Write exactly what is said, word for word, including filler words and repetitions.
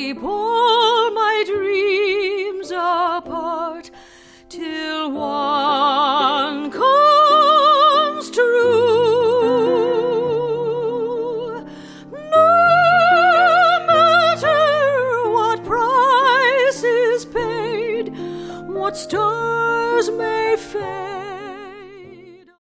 keep all my dreams apart till one comes true. No matter what price is paid, what stars